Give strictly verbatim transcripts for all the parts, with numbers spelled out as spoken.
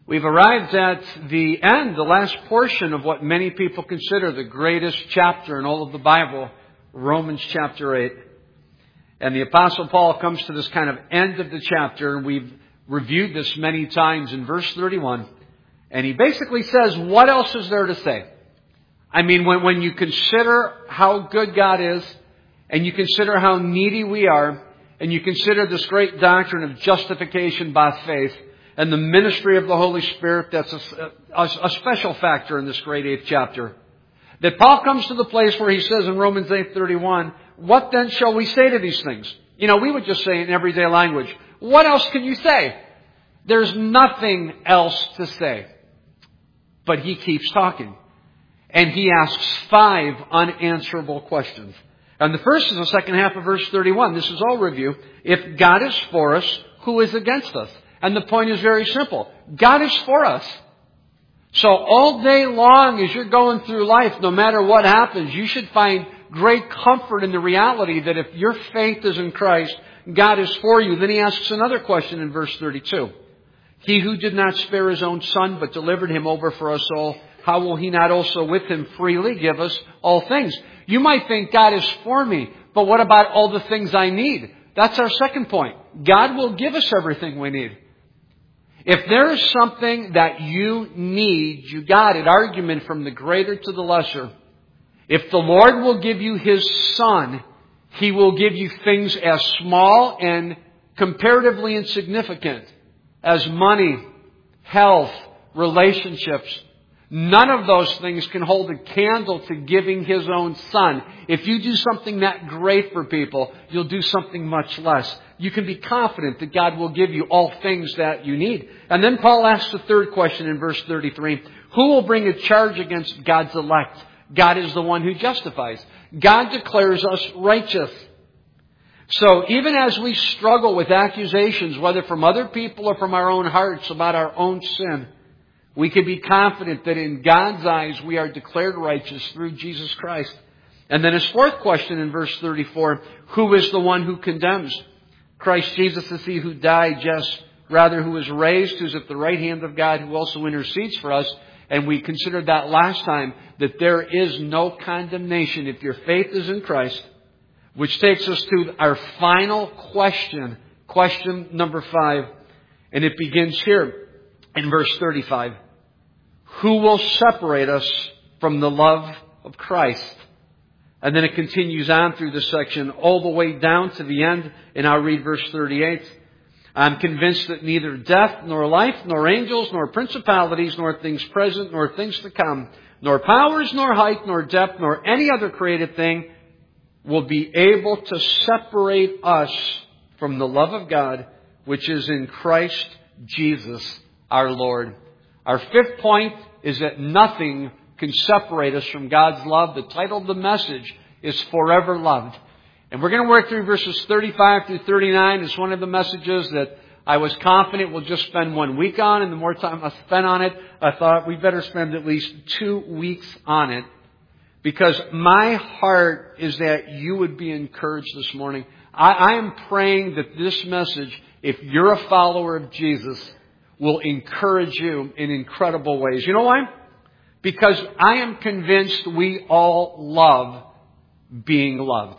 We've arrived at the end, the last portion of what many people consider the greatest chapter in all of the Bible, Romans chapter eight. And the Apostle Paul comes to this kind of end of the chapter, and we've reviewed this many times in verse thirty-one. And he basically says, what else is there to say? I mean, when, when you consider how good God is, and you consider how needy we are, and you consider this great doctrine of justification by faith, and the ministry of the Holy Spirit, that's a, a, a special factor in this great eighth chapter. That Paul comes to the place where he says in Romans eight thirty-one, what then shall we say to these things? You know, we would just say in everyday language, what else can you say? There's nothing else to say. But he keeps talking. And he asks five unanswerable questions. And the first is the second half of verse thirty-one. This is all review. If God is for us, who is against us? And the point is very simple. God is for us. So all day long as you're going through life, no matter what happens, you should find great comfort in the reality that if your faith is in Christ, God is for you. Then he asks another question in verse thirty-two. He who did not spare his own son, but delivered him over for us all, how will he not also with him freely give us all things? You might think God is for me, but what about all the things I need? That's our second point. God will give us everything we need. If there is something that you need, you got it. Argument from the greater to the lesser. If the Lord will give you His Son, He will give you things as small and comparatively insignificant as money, health, relationships. None of those things can hold a candle to giving His own Son. If you do something that great for people, you'll do something much less. You can be confident that God will give you all things that you need. And then Paul asks the third question in verse thirty-three. Who will bring a charge against God's elect? God is the one who justifies. God declares us righteous. So even as we struggle with accusations, whether from other people or from our own hearts about our own sin, we can be confident that in God's eyes we are declared righteous through Jesus Christ. And then his fourth question in verse thirty-four, who is the one who condemns? Christ Jesus is He who died, yes, rather who is raised, who is at the right hand of God, who also intercedes for us. And we considered that last time, that there is no condemnation if your faith is in Christ. Which takes us to our final question, question number five. And it begins here in verse thirty-five. Who will separate us from the love of Christ? And then it continues on through this section all the way down to the end. And I'll read verse thirty-eight. I'm convinced that neither death, nor life, nor angels, nor principalities, nor things present, nor things to come, nor powers, nor height, nor depth, nor any other created thing will be able to separate us from the love of God, which is in Christ Jesus our Lord. Our fifth point is that nothing can separate us from God's love. The title of the message is Forever Loved. And we're going to work through verses thirty-five through thirty-nine. It's one of the messages that I was confident we'll just spend one week on. And the more time I spent on it, I thought we better spend at least two weeks on it. Because my heart is that you would be encouraged this morning. I, I am praying that this message, if you're a follower of Jesus, will encourage you in incredible ways. You know why? Because I am convinced we all love being loved.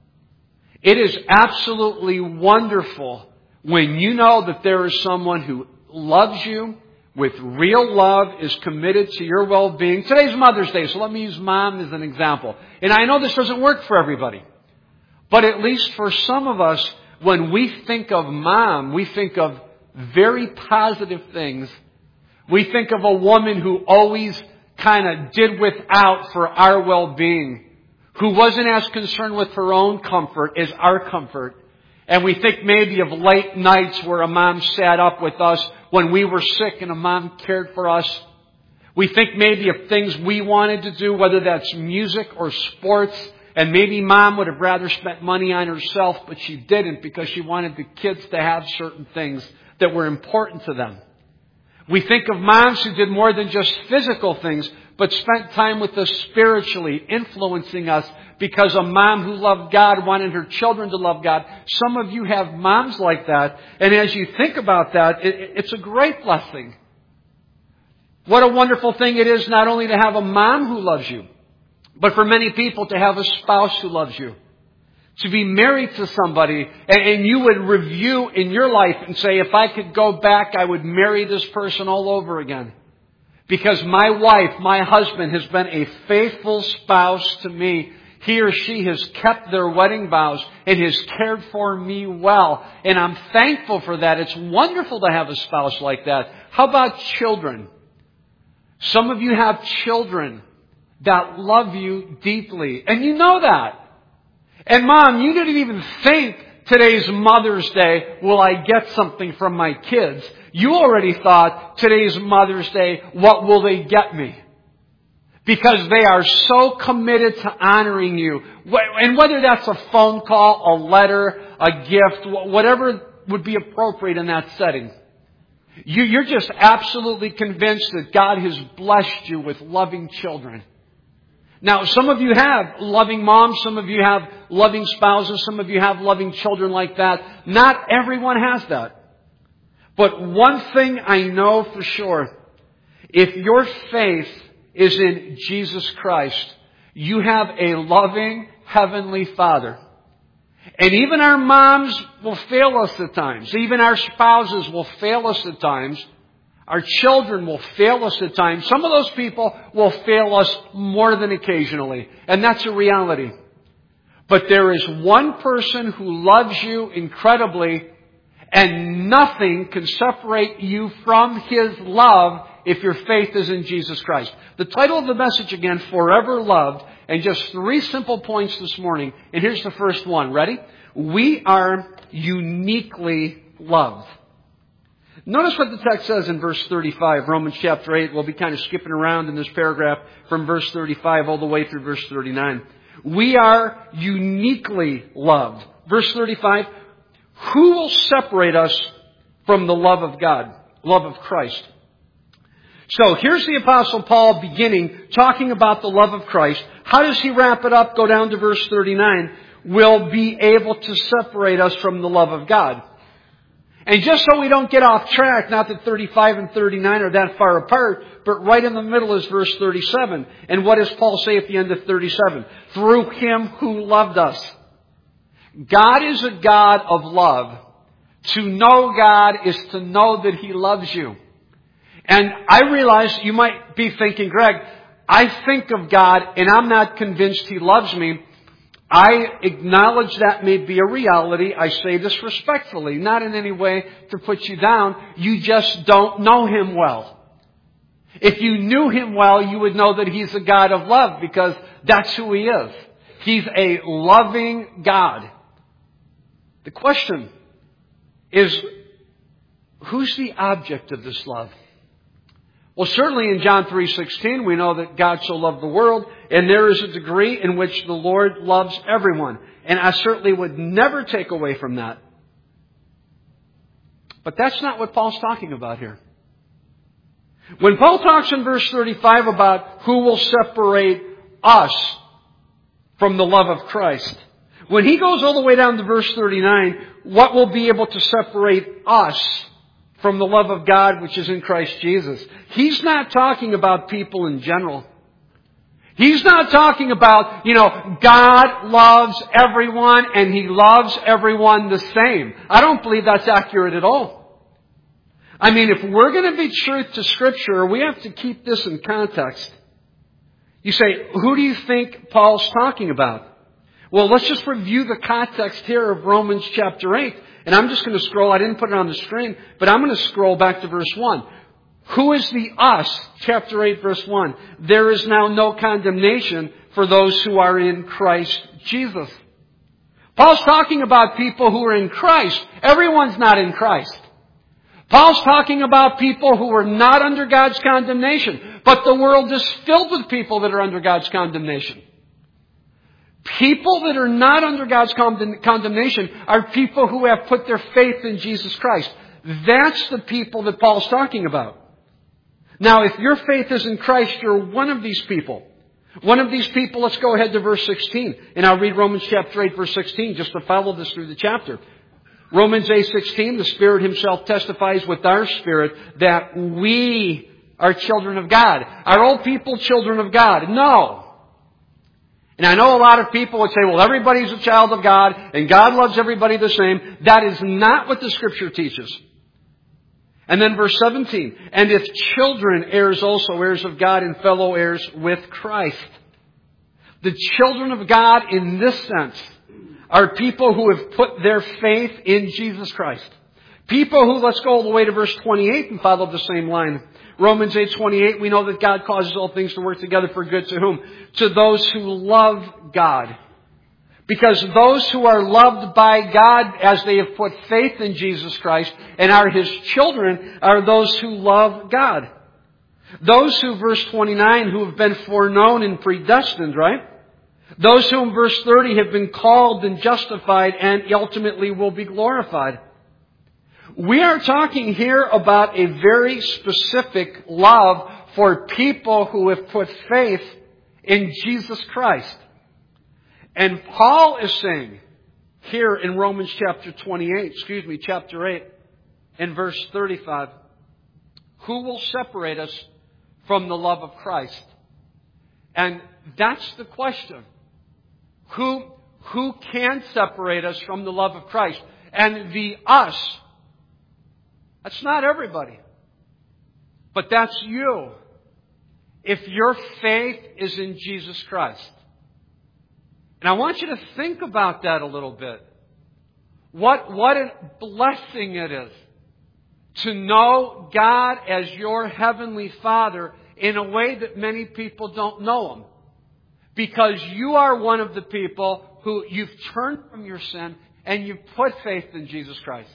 It is absolutely wonderful when you know that there is someone who loves you with real love, is committed to your well-being. Today's Mother's Day, so let me use Mom as an example. And I know this doesn't work for everybody. But at least for some of us, when we think of Mom, we think of very positive things. We think of a woman who always kind of did without for our well-being, who wasn't as concerned with her own comfort as our comfort. And we think maybe of late nights where a mom sat up with us when we were sick and a mom cared for us. We think maybe of things we wanted to do, whether that's music or sports. And maybe Mom would have rather spent money on herself, but she didn't because she wanted the kids to have certain things that were important to them. We think of moms who did more than just physical things, but spent time with us spiritually, influencing us because a mom who loved God wanted her children to love God. Some of you have moms like that. And as you think about that, it, it's a great blessing. What a wonderful thing it is not only to have a mom who loves you, but for many people to have a spouse who loves you. To be married to somebody and you would review in your life and say, if I could go back, I would marry this person all over again. Because my wife, my husband has been a faithful spouse to me. He or she has kept their wedding vows and has cared for me well. And I'm thankful for that. It's wonderful to have a spouse like that. How about children? Some of you have children that love you deeply. And you know that. And Mom, you didn't even think today's Mother's Day, will I get something from my kids? You already thought today's Mother's Day, what will they get me? Because they are so committed to honoring you. And whether that's a phone call, a letter, a gift, whatever would be appropriate in that setting. You, you're just absolutely convinced that God has blessed you with loving children. Now, some of you have loving moms, some of you have loving spouses, some of you have loving children like that. Not everyone has that. But one thing I know for sure, if your faith is in Jesus Christ, you have a loving Heavenly Father. And even our moms will fail us at times. Even our spouses will fail us at times. Our children will fail us at times. Some of those people will fail us more than occasionally. And that's a reality. But there is one person who loves you incredibly, and nothing can separate you from His love if your faith is in Jesus Christ. The title of the message again, Forever Loved, and just three simple points this morning. And here's the first one. Ready? We are uniquely loved. Notice what the text says in verse thirty-five, Romans chapter eight. We'll be kind of skipping around in this paragraph from verse thirty-five all the way through verse thirty-nine. We are uniquely loved. Verse thirty-five, who will separate us from the love of God, love of Christ? So here's the Apostle Paul beginning, talking about the love of Christ. How does he wrap it up? Go down to verse thirty-nine. Will be able to separate us from the love of God. And just so we don't get off track, not that thirty-five and thirty-nine are that far apart, but right in the middle is verse thirty-seven. And what does Paul say at the end of thirty-seven? Through Him who loved us. God is a God of love. To know God is to know that He loves you. And I realize you might be thinking, Greg, I think of God and I'm not convinced He loves me. I acknowledge that may be a reality. I say this respectfully, not in any way to put you down. You just don't know Him well. If you knew Him well, you would know that He's a God of love, because that's who He is. He's a loving God. The question is, who's the object of this love? Well, certainly in John three sixteen, we know that God so loved the world, and there is a degree in which the Lord loves everyone. And I certainly would never take away from that. But that's not what Paul's talking about here. When Paul talks in verse thirty-five about who will separate us from the love of Christ, when he goes all the way down to verse thirty-nine, what will be able to separate us from the love of God which is in Christ Jesus? He's not talking about people in general. He's not talking about, you know, God loves everyone and He loves everyone the same. I don't believe that's accurate at all. I mean, if we're going to be truth to Scripture, we have to keep this in context. You say, who do you think Paul's talking about? Well, let's just review the context here of Romans chapter eight. And I'm just going to scroll. I didn't put it on the screen, but I'm going to scroll back to verse one. Who is the us? Chapter eight, verse one. There is now no condemnation for those who are in Christ Jesus. Paul's talking about people who are in Christ. Everyone's not in Christ. Paul's talking about people who are not under God's condemnation. But the world is filled with people that are under God's condemnation. People that are not under God's condemnation are people who have put their faith in Jesus Christ. That's the people that Paul's talking about. Now, if your faith is in Christ, you're one of these people. One of these people, let's go ahead to verse sixteen. And I'll read Romans chapter eight, verse sixteen, just to follow this through the chapter. Romans eight sixteen, the Spirit Himself testifies with our spirit that we are children of God. Are all people children of God? No. And I know a lot of people would say, well, everybody's a child of God and God loves everybody the same. That is not what the Scripture teaches. And then verse seventeen, and if children, heirs also, heirs of God and fellow heirs with Christ. The children of God in this sense are people who have put their faith in Jesus Christ. People who, let's go all the way to verse twenty-eight and follow the same line. Romans eight twenty-eight, we know that God causes all things to work together for good to whom? To those who love God. Because those who are loved by God as they have put faith in Jesus Christ and are His children are those who love God. Those who, verse twenty-nine, who have been foreknown and predestined, right? Those who, in verse thirty, have been called and justified and ultimately will be glorified. We are talking here about a very specific love for people who have put faith in Jesus Christ. And Paul is saying here in Romans chapter twenty-eight, excuse me, chapter eight, in verse thirty-five, who will separate us from the love of Christ? And that's the question. Who, who can separate us from the love of Christ? And the us, that's not everybody. But that's you. If your faith is in Jesus Christ. And I want you to think about that a little bit. What, what a blessing it is to know God as your Heavenly Father in a way that many people don't know Him. Because you are one of the people who you've turned from your sin and you've put faith in Jesus Christ.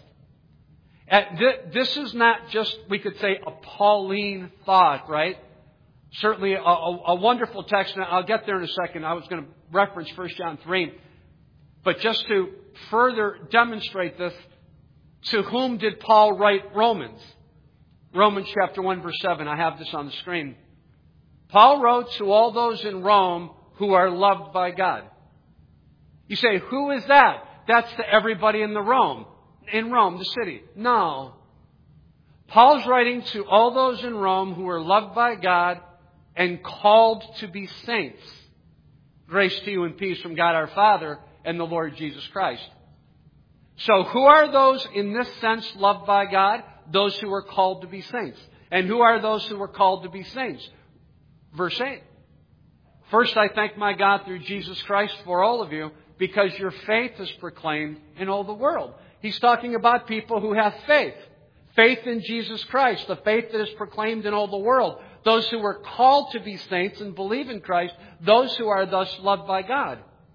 This is not just, we could say, a Pauline thought, right? Certainly a, a, a wonderful text, and I'll get there in a second. I was going to reference First John three. But just to further demonstrate this, to whom did Paul write Romans? Romans chapter one, verse seven. I have this on the screen. Paul wrote to all those in Rome who are loved by God. You say, who is that? That's to everybody in the Rome, in Rome, the city. No. Paul's writing to all those in Rome who are loved by God and called to be saints. Grace to you and peace from God our Father and the Lord Jesus Christ. So who are those in this sense loved by God? Those who are called to be saints. And who are those who are called to be saints? Verse eight. First, I thank my God through Jesus Christ for all of you, because your faith is proclaimed in all the world. He's talking about people who have faith. Faith in Jesus Christ, the faith that is proclaimed in all the world. Those who are called to be saints and believe in Christ, those who are thus loved by God.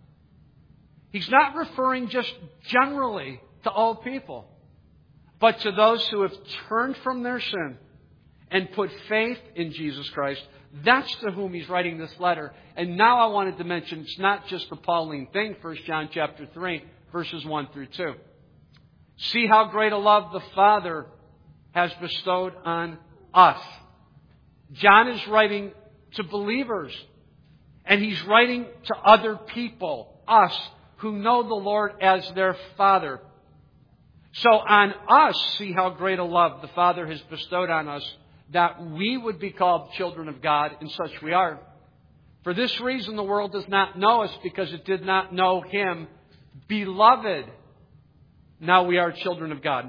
He's not referring just generally to all people, but to those who have turned from their sin and put faith in Jesus Christ. That's to whom he's writing this letter. And now I wanted to mention it's not just the Pauline thing, First John chapter three, verses one through two. See how great a love the Father has bestowed on us. John is writing to believers. And he's writing to other people, us, who know the Lord as their Father. So on us, see how great a love the Father has bestowed on us, that we would be called children of God, and such we are. For this reason the world does not know us, because it did not know Him. Beloved, now we are children of God.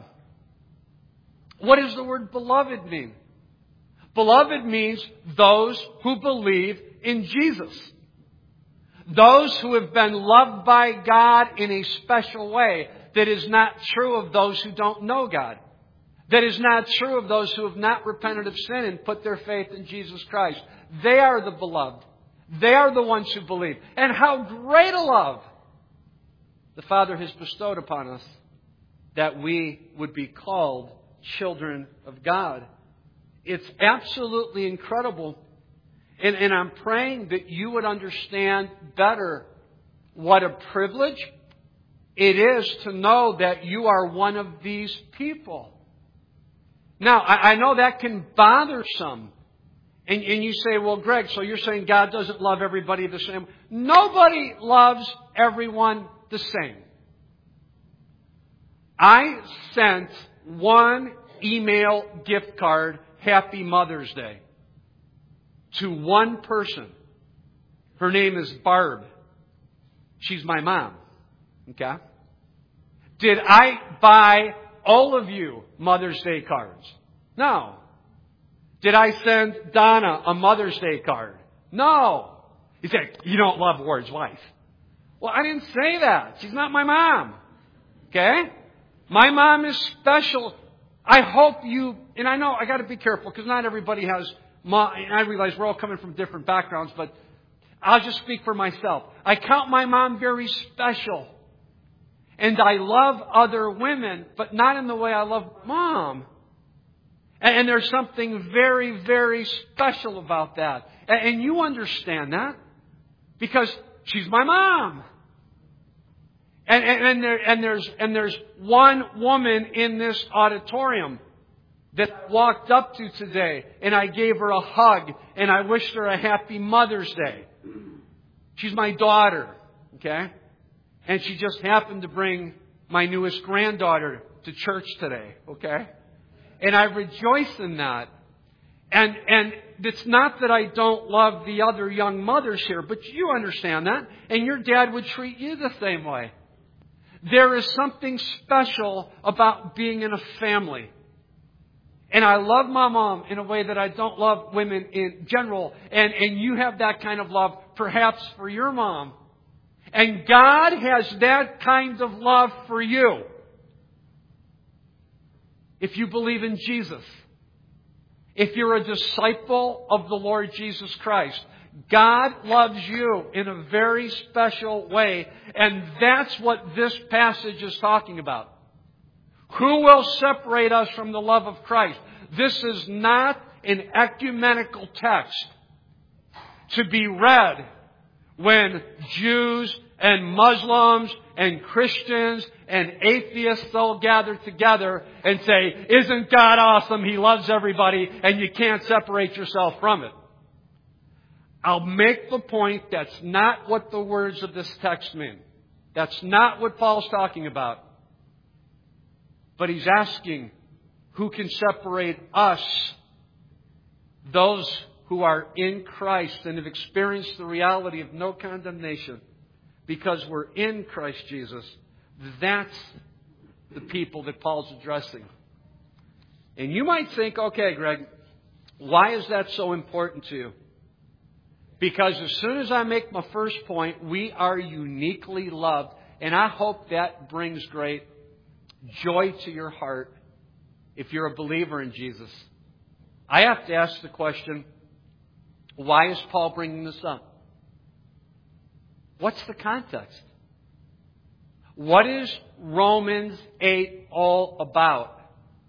What does the word beloved mean? Beloved means those who believe in Jesus. Those who have been loved by God in a special way that is not true of those who don't know God. That is not true of those who have not repented of sin and put their faith in Jesus Christ. They are the beloved. They are the ones who believe. And how great a love the Father has bestowed upon us, that we would be called children of God. It's absolutely incredible. And, and I'm praying that you would understand better what a privilege it is to know that you are one of these people. Now, I, I know that can bother some. And, and you say, well, Greg, so you're saying God doesn't love everybody the same? Nobody loves everyone the same. I sent one email gift card, Happy Mother's Day. to one person. Her name is Barb. She's my mom. Okay? Did I buy all of you Mother's Day cards? No. Did I send Donna a Mother's Day card? No. You say, you don't love Ward's wife. Well, I didn't say that. She's not my mom. Okay? My mom is special. I hope you, and I know I got to be careful because not everybody has mom. I realize we're all coming from different backgrounds, but I'll just speak for myself. I count my mom very special. And I love other women, but not in the way I love Mom. And there's something very, very special about that. And you understand that because she's my mom. And, and, and, there, and, there's, and there's one woman in this auditorium that I walked up to today, and I gave her a hug, and I wished her a happy Mother's Day. She's my daughter, okay? And she just happened to bring my newest granddaughter to church today, okay? And I rejoice in that. And and it's not that I don't love the other young mothers here, but you understand that. And your dad would treat you the same way. There is something special about being in a family. And I love my mom in a way that I don't love women in general. And, and you have that kind of love perhaps for your mom. And God has that kind of love for you. If you believe in Jesus. If you're a disciple of the Lord Jesus Christ. God loves you in a very special way. And that's what this passage is talking about. Who will separate us from the love of Christ? This is not an ecumenical text to be read when Jews and Muslims and Christians and atheists all gather together and say, isn't God awesome? He loves everybody and you can't separate yourself from it. I'll make the point that's not what the words of this text mean. That's not what Paul's talking about. But he's asking, who can separate us, those who are in Christ and have experienced the reality of no condemnation because we're in Christ Jesus? That's the people that Paul's addressing. And you might think, okay, Greg, why is that so important to you? Because as soon as I make my first point, we are uniquely loved. And I hope that brings great joy to your heart if you're a believer in Jesus. I have to ask the question, why is Paul bringing this up? What's the context? What is Romans eight all about?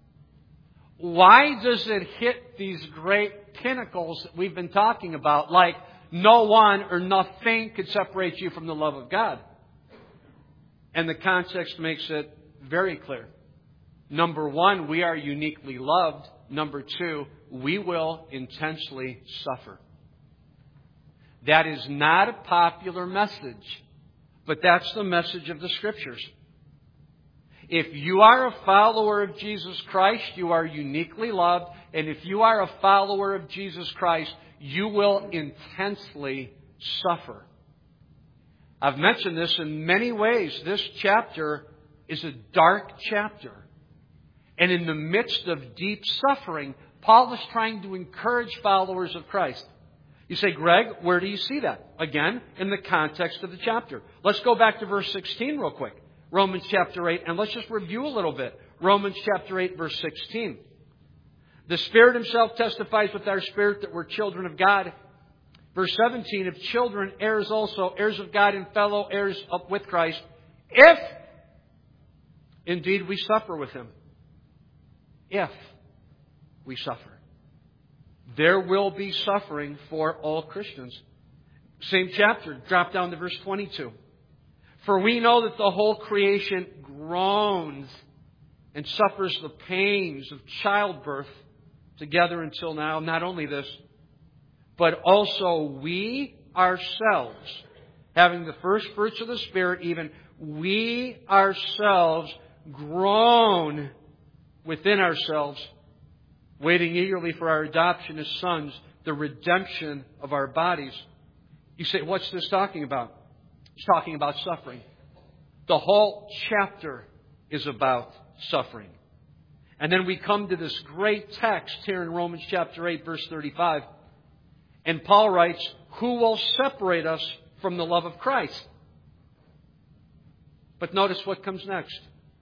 Why does it hit these great pinnacles that we've been talking about, like no one or nothing could separate you from the love of God? And the context makes it very clear. Number one, we are uniquely loved. Number two, we will intensely suffer. That is not a popular message, but that's the message of the Scriptures. If you are a follower of Jesus Christ, you are uniquely loved. And if you are a follower of Jesus Christ, you will intensely suffer. I've mentioned this in many ways. This chapter is a dark chapter. And in the midst of deep suffering, Paul is trying to encourage followers of Christ. You say, Greg, where do you see that? Again, in the context of the chapter. Let's go back to verse sixteen real quick. Romans chapter eight, and let's just review a little bit. Romans chapter eight, verse sixteen. The Spirit Himself testifies with our spirit that we're children of God. Verse seventeen, if children, heirs also, heirs of God and fellow heirs up with Christ, if indeed we suffer with Him. If we suffer. There will be suffering for all Christians. Same chapter, drop down to verse twenty-two. For we know that the whole creation groans and suffers the pains of childbirth together until now. Not only this, but also we ourselves, having the first fruits of the Spirit, even we ourselves groan within ourselves, waiting eagerly for our adoption as sons, the redemption of our bodies. You say, what's this talking about? It's talking about suffering. The whole chapter is about suffering. And then we come to this great text here in Romans chapter eight, verse thirty-five. And Paul writes, who will separate us from the love of Christ? But notice what comes next.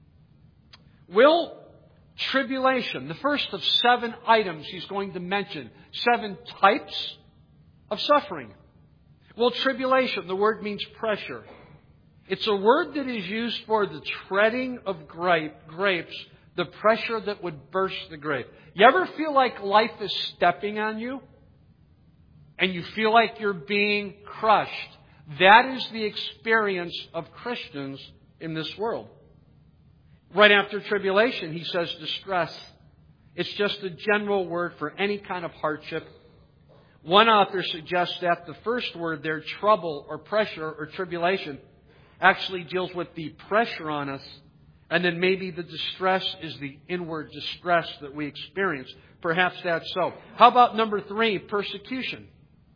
Will tribulation, the first of seven items he's going to mention, seven types of suffering. Will tribulation, the word means pressure. It's a word that is used for the treading of grape, grapes, the pressure that would burst the grape. You ever feel like life is stepping on you? And you feel like you're being crushed? That is the experience of Christians in this world. Right after tribulation, he says distress. It's just a general word for any kind of hardship. One author suggests that the first word there, trouble or pressure or tribulation, actually deals with the pressure on us. And then maybe the distress is the inward distress that we experience. Perhaps that's so. How about number three, persecution?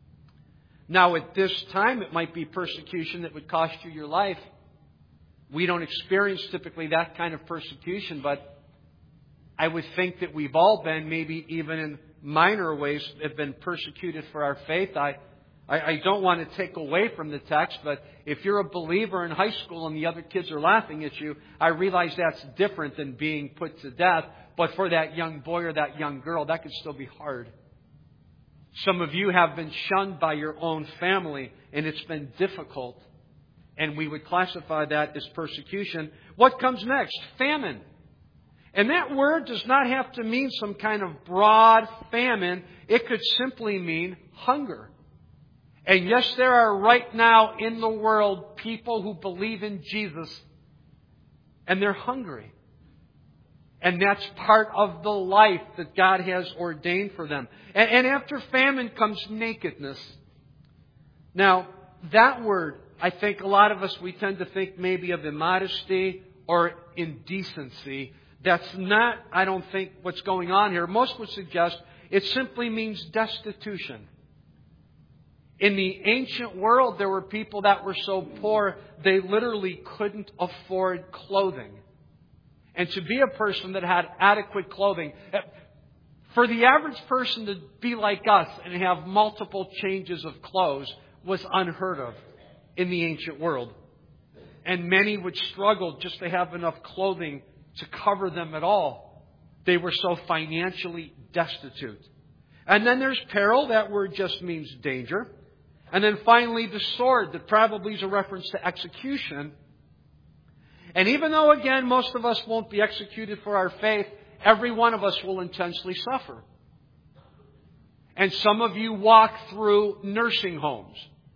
Now at this time, it might be persecution that would cost you your life. We don't experience typically that kind of persecution, but I would think that we've all been, maybe even in minor ways, have been persecuted for our faith. I, I, I don't want to take away from the text, but if you're a believer in high school and the other kids are laughing at you, I realize that's different than being put to death. But for that young boy or that young girl, that could still be hard. Some of you have been shunned by your own family, and it's been difficult. And we would classify that as persecution. What comes next? Famine. And that word does not have to mean some kind of broad famine. It could simply mean hunger. And yes, there are right now in the world people who believe in Jesus, and they're hungry. And that's part of the life that God has ordained for them. And, and after famine comes nakedness. Now, that word, I think a lot of us, we tend to think maybe of immodesty or indecency. That's not, I don't think, what's going on here. Most would suggest it simply means destitution. In the ancient world, there were people that were so poor, they literally couldn't afford clothing. And to be a person that had adequate clothing, for the average person to be like us and have multiple changes of clothes was unheard of in the ancient world. And many would struggle just to have enough clothing to cover them at all. They were so financially destitute. And then there's peril. That word just means danger. And then finally the sword, that probably is a reference to execution. And even though, again, most of us won't be executed for our faith, every one of us will intensely suffer. And some of you walk through nursing homes.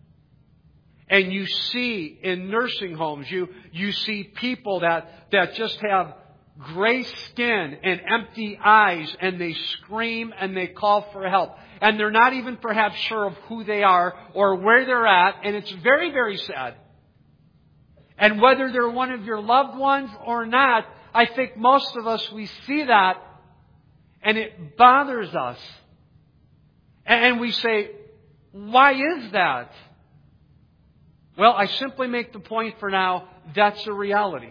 And you see in nursing homes, you, you see people that, that just have gray skin and empty eyes, and they scream and they call for help. And they're not even perhaps sure of who they are or where they're at. And it's very, very sad. And whether they're one of your loved ones or not, I think most of us, we see that and it bothers us. And we say, why is that? Well, I simply make the point for now, that's a reality.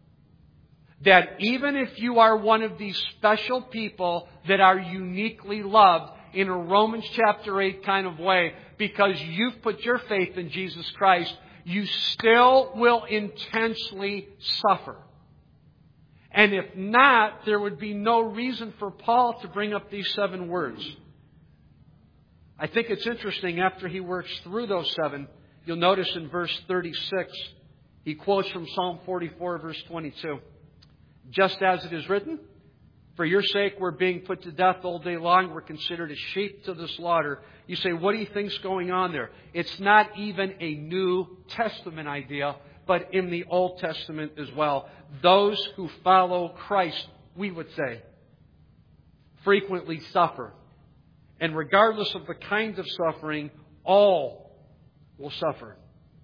That even if you are one of these special people that are uniquely loved in a Romans chapter eight kind of way, because you've put your faith in Jesus Christ, you still will intensely suffer. And if not, there would be no reason for Paul to bring up these seven words. I think it's interesting, after he works through those seven, you'll notice in verse thirty-six, he quotes from Psalm forty-four, verse twenty-two. Just as it is written, for your sake we're being put to death all day long. We're considered as sheep to the slaughter. You say, what do you think's going on there? It's not even a New Testament idea, but in the Old Testament as well. Those who follow Christ, we would say, frequently suffer. And regardless of the kind of suffering, all will suffer.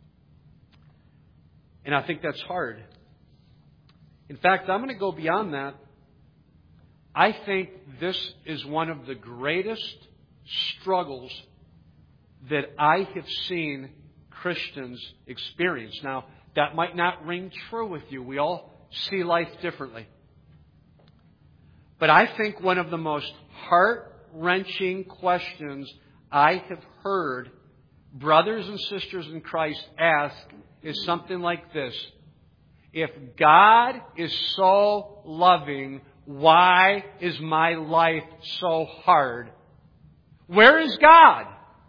And I think that's hard. In fact, I'm going to go beyond that. I think this is one of the greatest struggles that I have seen Christians experience. Now, that might not ring true with you. We all see life differently. But I think one of the most heart-wrenching questions I have heard brothers and sisters in Christ ask is something like this. If God is so loving, why is my life so hard? Where is God?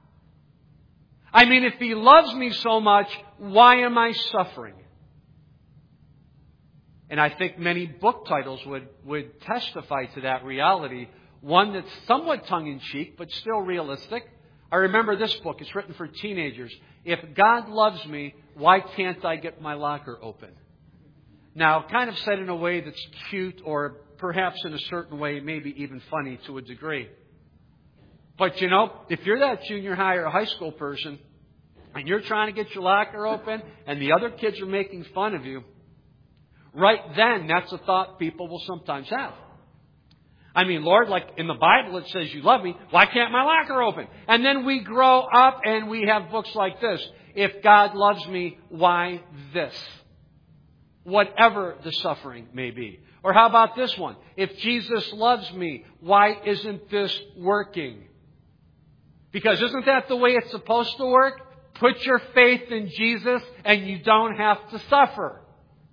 I mean, if He loves me so much, why am I suffering? And I think many book titles would, would testify to that reality. One that's somewhat tongue-in-cheek, but still realistic. I remember this book. It's written for teenagers. If God loves me, why can't I get my locker open? Now, kind of said in a way that's cute or perhaps in a certain way maybe even funny to a degree. But, you know, if you're that junior high or high school person and you're trying to get your locker open and the other kids are making fun of you, right then, that's a thought people will sometimes have. I mean, Lord, like in the Bible it says you love me. Why can't my locker open? And then we grow up and we have books like this. If God loves me, why this? Whatever the suffering may be. Or how about this one? If Jesus loves me, why isn't this working? Because isn't that the way it's supposed to work? Put your faith in Jesus and you don't have to suffer.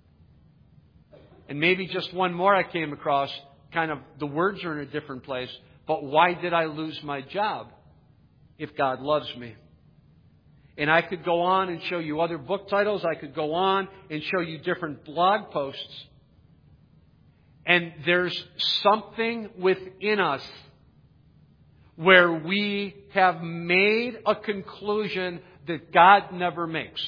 And maybe just one more I came across. Kind of, the words are in a different place. But why did I lose my job if God loves me? And I could go on and show you other book titles. I could go on and show you different blog posts. And there's something within us where we have made a conclusion that God never makes.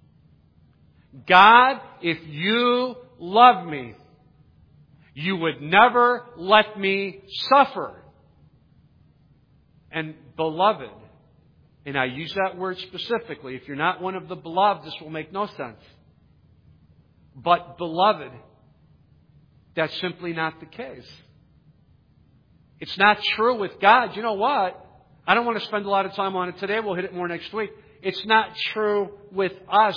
God, if you love me, you would never let me suffer. And beloved, and I use that word specifically, if you're not one of the beloved, this will make no sense. But beloved, that's simply not the case. It's not true with God. You know what? I don't want to spend a lot of time on it today. We'll hit it more next week. It's not true with us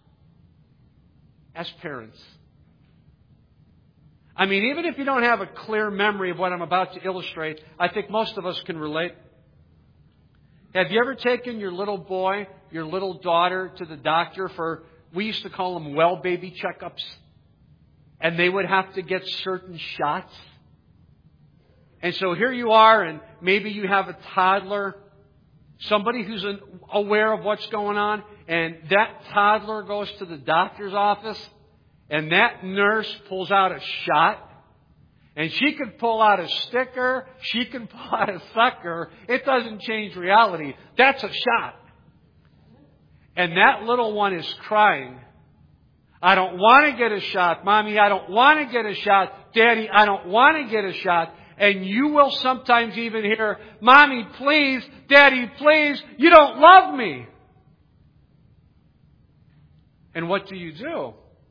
as parents. I mean, even if you don't have a clear memory of what I'm about to illustrate, I think most of us can relate. Have you ever taken your little boy, your little daughter to the doctor for, we used to call them well baby checkups, and they would have to get certain shots? And so here you are, and maybe you have a toddler, somebody who's aware of what's going on, and that toddler goes to the doctor's office, and that nurse pulls out a shot. And she could pull out a sticker. She can pull out a sucker. It doesn't change reality. That's a shot. And that little one is crying. I don't want to get a shot. Mommy, I don't want to get a shot. Daddy, I don't want to get a shot. And you will sometimes even hear, Mommy, please. Daddy, please. You don't love me. And what do you do?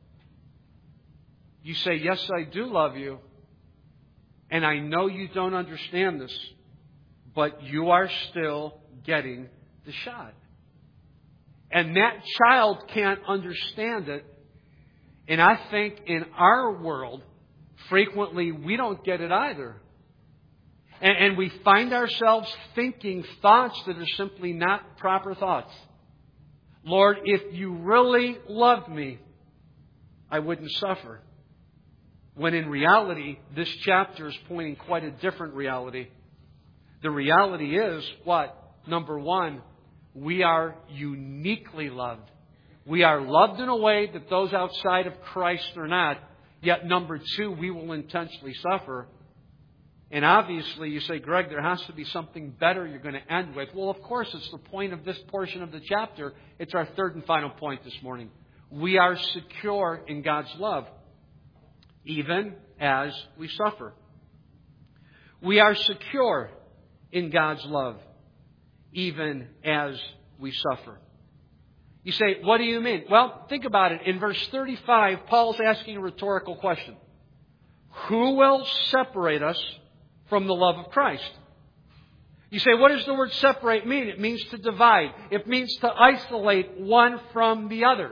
You say, yes, I do love you. And I know you don't understand this, but you are still getting the shot. And that child can't understand it. And I think in our world, frequently we don't get it either. And, and we find ourselves thinking thoughts that are simply not proper thoughts. Lord, if you really loved me, I wouldn't suffer. When in reality, this chapter is pointing quite a different reality. The reality is what? Number one, we are uniquely loved. We are loved in a way that those outside of Christ are not. Yet number two, we will intentionally suffer. And obviously, you say, Greg, there has to be something better you're going to end with. Well, of course, it's the point of this portion of the chapter. It's our third and final point this morning. We are secure in God's love, even as we suffer. We are secure in God's love, even as we suffer. You say, what do you mean? Well, think about it. In verse thirty-five, Paul's asking a rhetorical question. Who will separate us from the love of Christ? You say, what does the word separate mean? It means to divide. It means to isolate one from the other.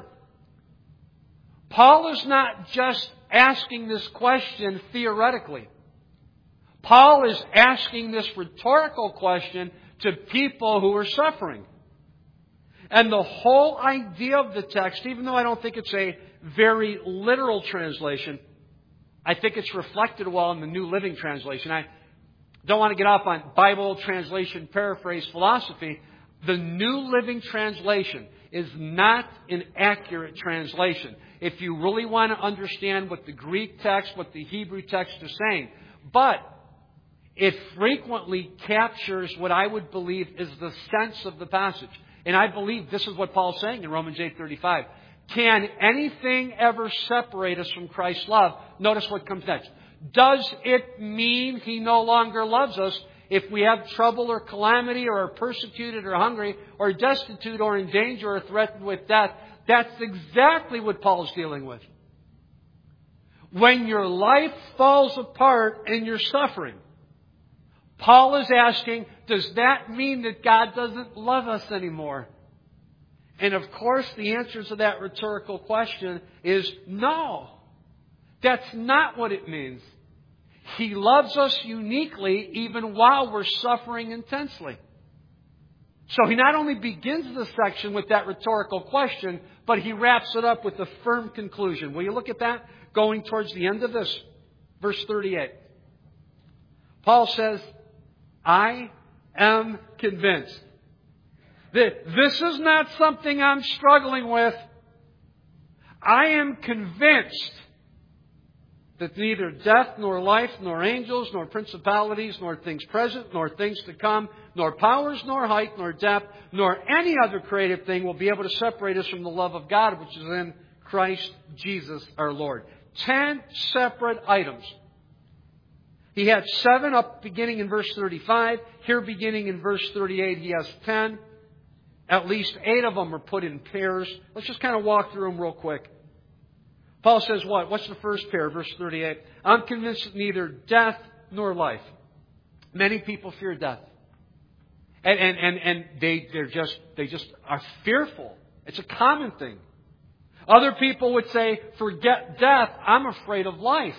Paul is not just asking this question theoretically. Paul is asking this rhetorical question to people who are suffering. And the whole idea of the text, even though I don't think it's a very literal translation, I think it's reflected well in the New Living Translation. I don't want to get off on Bible translation paraphrase philosophy. The New Living Translation is not an accurate translation if you really want to understand what the Greek text, what the Hebrew text is saying. But it frequently captures what I would believe is the sense of the passage. And I believe this is what Paul's saying in Romans eight thirty-five. Can anything ever separate us from Christ's love? Notice what comes next. Does it mean He no longer loves us if we have trouble or calamity or are persecuted or hungry or destitute or in danger or threatened with death? That's exactly what Paul's dealing with. When your life falls apart and you're suffering, Paul is asking, does that mean that God doesn't love us anymore? And of course, the answer to that rhetorical question is no. That's not what it means. He loves us uniquely even while we're suffering intensely. So he not only begins the section with that rhetorical question, but he wraps it up with a firm conclusion. Will you look at that? Going towards the end of this, verse thirty-eight. Paul says, I am convinced that this is not something I'm struggling with. I am convinced that neither death, nor life, nor angels, nor principalities, nor things present, nor things to come, nor powers, nor height, nor depth, nor any other created thing will be able to separate us from the love of God, which is in Christ Jesus our Lord. Ten separate items. He had seven up beginning in verse thirty-five. Here beginning in verse thirty-eight, he has ten. At least eight of them are put in pairs. Let's just kind of walk through them real quick. Paul says what? What's the first pair? Verse thirty-eight. I'm convinced that neither death nor life. Many people fear death. And, and, and, and they, they're just, they just are fearful. It's a common thing. Other people would say, forget death, I'm afraid of life.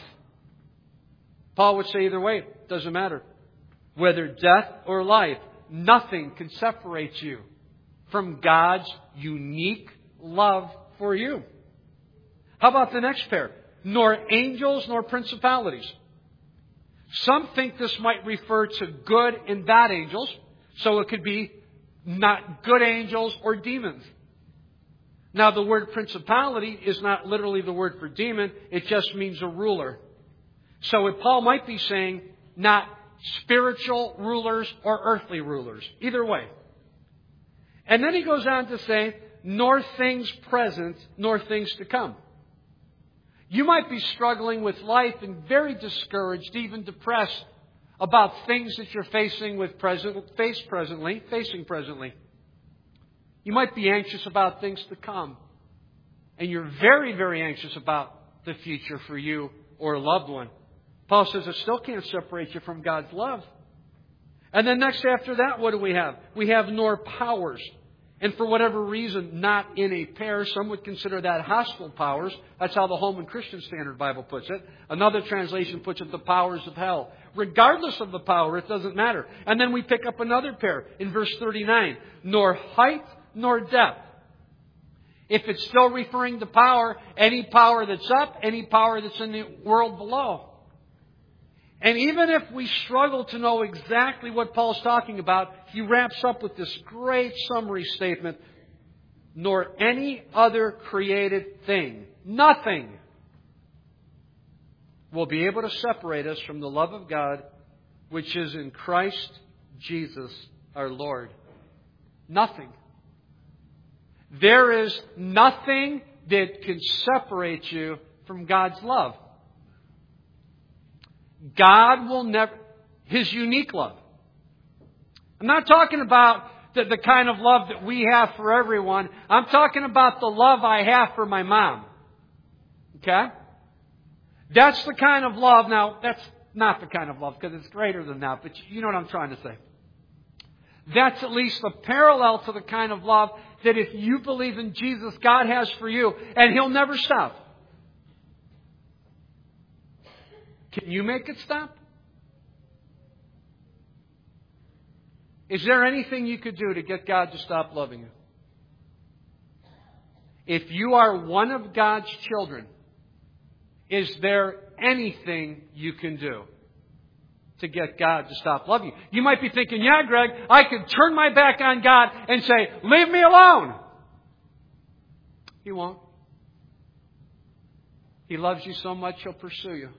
Paul would say either way, it doesn't matter. Whether death or life, nothing can separate you from God's unique love for you. How about the next pair? Nor angels nor principalities. Some think this might refer to good and bad angels. So it could be not good angels or demons. Now the word principality is not literally the word for demon. It just means a ruler. So Paul might be saying not spiritual rulers or earthly rulers. Either way. And then he goes on to say, nor things present, nor things to come. You might be struggling with life and very discouraged, even depressed about things that you're facing with present, face presently, facing presently. You might be anxious about things to come. And you're very, very anxious about the future for you or a loved one. Paul says it still can't separate you from God's love. And then next after that, what do we have? We have nor powers. And for whatever reason, not in a pair. Some would consider that hostile powers. That's how the Holman Christian Standard Bible puts it. Another translation puts it the powers of hell. Regardless of the power, it doesn't matter. And then we pick up another pair in verse thirty-nine. Nor height nor depth. If it's still referring to power, any power that's up, any power that's in the world below. And even if we struggle to know exactly what Paul's talking about, he wraps up with this great summary statement. Nor any other created thing, nothing, will be able to separate us from the love of God, which is in Christ Jesus our Lord. Nothing. There is nothing that can separate you from God's love. God will never, His unique love. I'm not talking about the, the kind of love that we have for everyone. I'm talking about the love I have for my mom. Okay? That's the kind of love. Now, that's not the kind of love because it's greater than that, but you know what I'm trying to say. That's at least a parallel to the kind of love that if you believe in Jesus, God has for you, and He'll never stop. Can you make it stop? Is there anything you could do to get God to stop loving you? If you are one of God's children, is there anything you can do to get God to stop loving you? You might be thinking, yeah, Greg, I could turn my back on God and say, leave me alone. He won't. He loves you so much, He'll pursue you.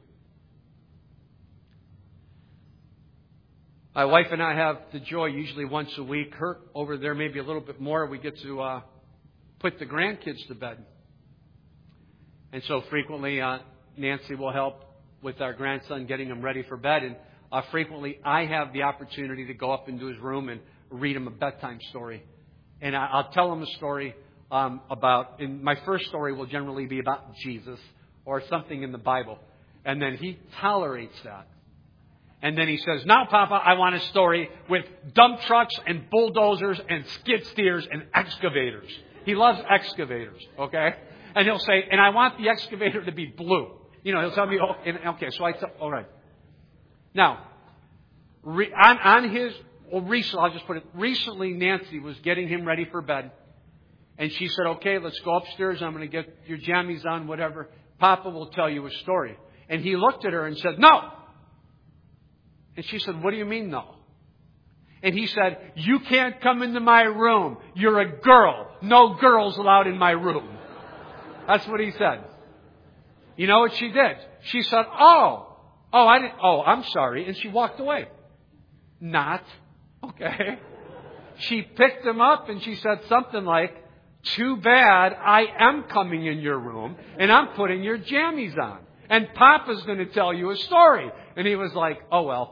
My wife and I have the joy usually once a week. Her over there maybe a little bit more. We get to uh, put the grandkids to bed. And so frequently uh, Nancy will help with our grandson getting him ready for bed. And uh, frequently I have the opportunity to go up into his room and read him a bedtime story. And I, I'll tell him a story um, about, and my first story will generally be about Jesus or something in the Bible. And then he tolerates that. And then he says, now, Papa, I want a story with dump trucks and bulldozers and skid steers and excavators. He loves excavators, okay? And he'll say, and I want the excavator to be blue. You know, he'll tell me, oh, and, okay, so I tell, all right. Now, re, on, on his, well, recently, I'll just put it, recently Nancy was getting him ready for bed. And she said, okay, let's go upstairs. I'm going to get your jammies on, whatever. Papa will tell you a story. And he looked at her and said, no. And she said, what do you mean, no? And he said, you can't come into my room. You're a girl. No girls allowed in my room. That's what he said. You know what she did? She said, oh, oh, I didn't, oh, I'm sorry. And she walked away. Not. Okay. She picked him up and she said something like, too bad I am coming in your room and I'm putting your jammies on. And Papa's going to tell you a story. And he was like, oh, well.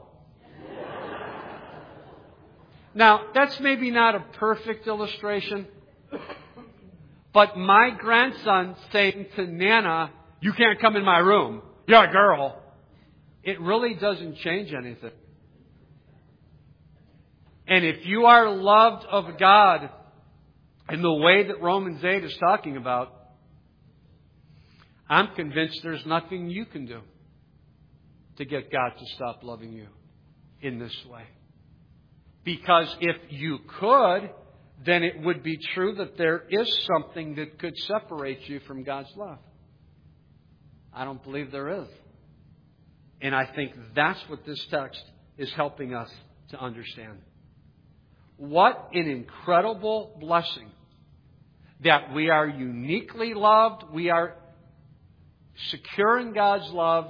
Now, that's maybe not a perfect illustration, but my grandson saying to Nana, you can't come in my room, you're a girl, it really doesn't change anything. And if you are loved of God in the way that Romans eight is talking about, I'm convinced there's nothing you can do to get God to stop loving you in this way. Because if you could, then it would be true that there is something that could separate you from God's love. I don't believe there is. And I think that's what this text is helping us to understand. What an incredible blessing that we are uniquely loved. We are secure in God's love,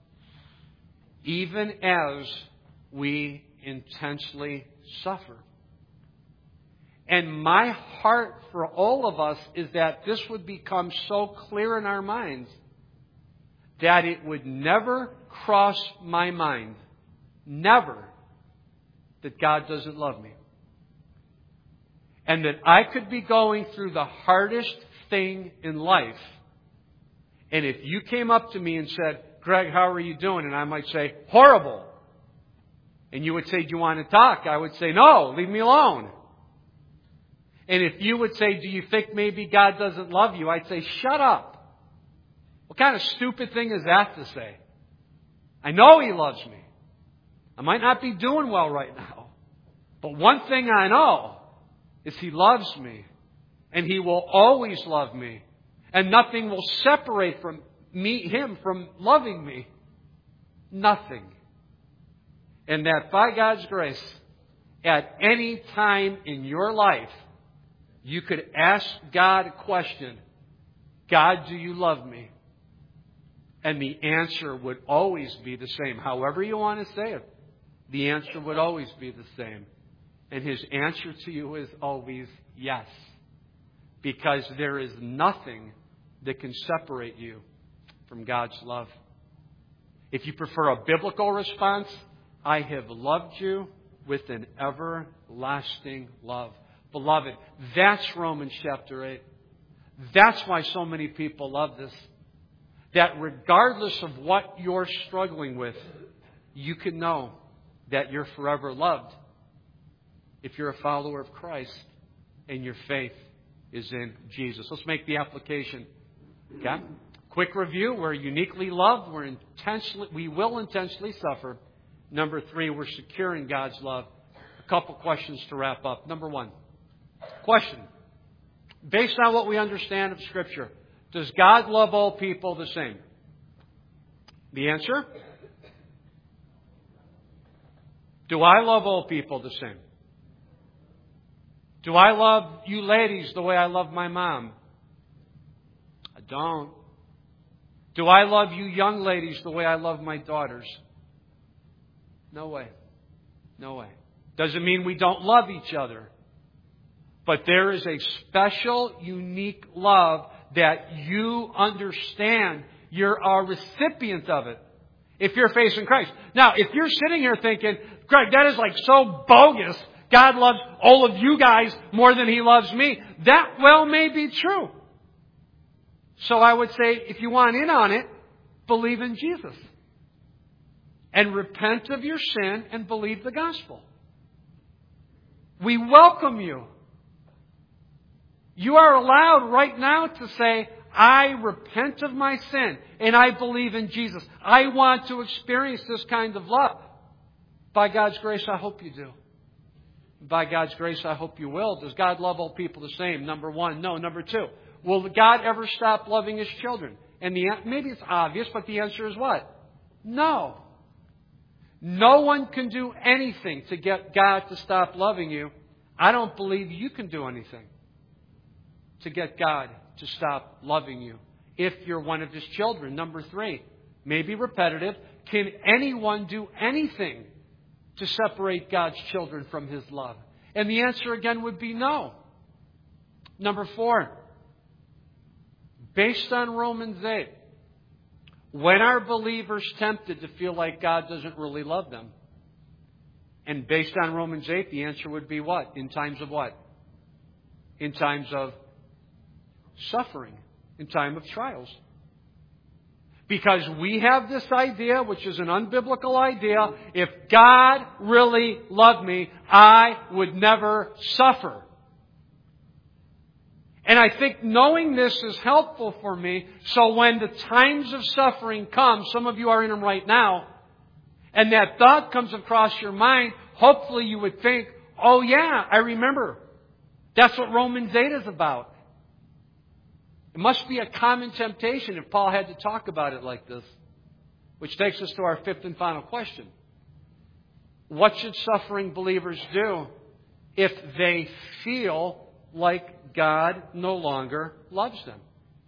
even as we intensely suffer. And my heart for all of us is that this would become so clear in our minds that it would never cross my mind, never, that God doesn't love me. And that I could be going through the hardest thing in life. And if you came up to me and said, Greg, how are you doing? And I might say, horrible. And you would say, do you want to talk? I would say, no, leave me alone. And if you would say, do you think maybe God doesn't love you? I'd say, shut up. What kind of stupid thing is that to say? I know He loves me. I might not be doing well right now. But one thing I know is He loves me. And He will always love me. And nothing will separate from me, Him from loving me. Nothing. And that by God's grace, at any time in your life, you could ask God a question, God, do you love me? And the answer would always be the same. However you want to say it, the answer would always be the same. And His answer to you is always yes. Because there is nothing that can separate you from God's love. If you prefer a biblical response, I have loved you with an everlasting love. Beloved, that's Romans chapter eight. That's why so many people love this. That regardless of what you're struggling with, you can know that you're forever loved if you're a follower of Christ and your faith is in Jesus. Let's make the application. Okay? Quick review. We're uniquely loved. We're intentionally, we will intentionally suffer. Number three, we're secure in God's love. A couple questions to wrap up. Number one. Question. Based on what we understand of Scripture, does God love all people the same? The answer? Do I love all people the same? Do I love you ladies the way I love my mom? I don't. Do I love you young ladies the way I love my daughters? No way. No way. Doesn't mean we don't love each other. But there is a special, unique love that you understand. You're a recipient of it if you're facing Christ. Now, if you're sitting here thinking, Greg, that is like so bogus. God loves all of you guys more than He loves me. That well may be true. So I would say, if you want in on it, believe in Jesus. And repent of your sin and believe the gospel. We welcome you. You are allowed right now to say, I repent of my sin and I believe in Jesus. I want to experience this kind of love. By God's grace, I hope you do. By God's grace, I hope you will. Does God love all people the same? Number one, no. Number two, will God ever stop loving His children? And the maybe it's obvious, but the answer is what? No. No one can do anything to get God to stop loving you. I don't believe you can do anything to get God to stop loving you if you're one of His children. Number three, maybe repetitive. Can anyone do anything to separate God's children from His love? And the answer again would be no. Number four, based on Romans eight, when are believers tempted to feel like God doesn't really love them? And based on Romans eight, the answer would be what? In times of what? In times of suffering. In time of trials. Because we have this idea, which is an unbiblical idea, if God really loved me, I would never suffer. And I think knowing this is helpful for me, so when the times of suffering come, some of you are in them right now, and that thought comes across your mind, hopefully you would think, oh yeah, I remember. That's what Romans eight is about. It must be a common temptation if Paul had to talk about it like this. Which takes us to our fifth and final question. What should suffering believers do if they feel like God no longer loves them?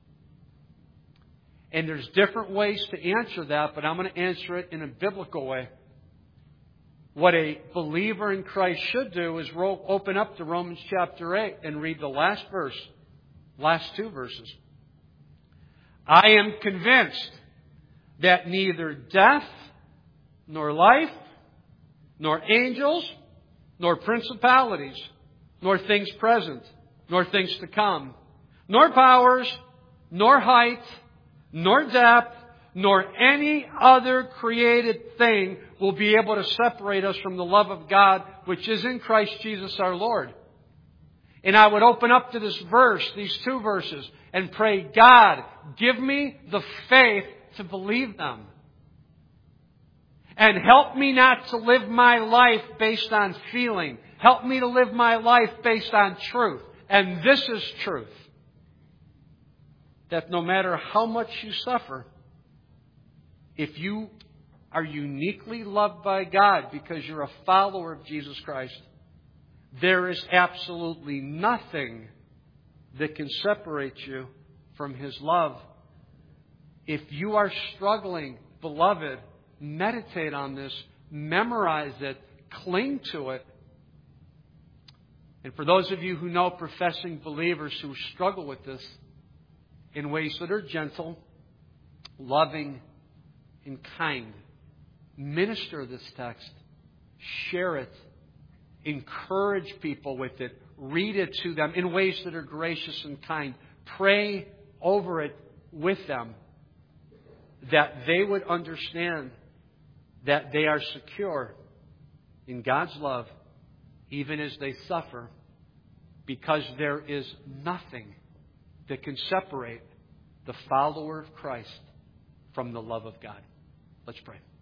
And there's different ways to answer that, but I'm going to answer it in a biblical way. What a believer in Christ should do is ro- open up to Romans chapter eight and read the last verse. Last two verses. I am convinced that neither death, nor life, nor angels, nor principalities, nor things present, nor things to come, nor powers, nor height, nor depth, nor any other created thing will be able to separate us from the love of God, which is in Christ Jesus our Lord. And I would open up to this verse, these two verses, and pray, God, give me the faith to believe them. And help me not to live my life based on feeling. Help me to live my life based on truth. And this is truth. That no matter how much you suffer, if you are uniquely loved by God because you're a follower of Jesus Christ, there is absolutely nothing that can separate you from His love. If you are struggling, beloved, meditate on this, memorize it, cling to it. And for those of you who know professing believers who struggle with this in ways that are gentle, loving, and kind, minister this text, share it, encourage people with it, read it to them in ways that are gracious and kind. Pray over it with them, that they would understand that they are secure in God's love even as they suffer, because there is nothing that can separate the follower of Christ from the love of God. Let's pray.